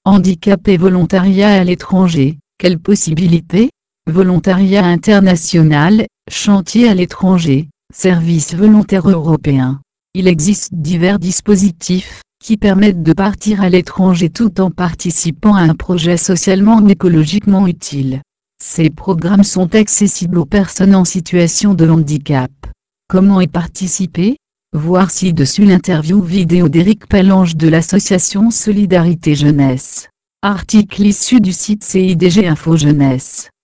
Handicap et volontariat à l'étranger, quelles possibilités? Volontariat international, chantier à l'étranger, service volontaire européen. Il existe divers dispositifs qui permettent de partir à l'étranger tout en participant à un projet socialement ou écologiquement utile. Ces programmes sont accessibles aux personnes en situation de handicap. Comment y participer? Voir ci-dessus l'interview vidéo d'Éric Pellange de l'association Solidarité Jeunesse. Article issu du site CIDG Info Jeunesse.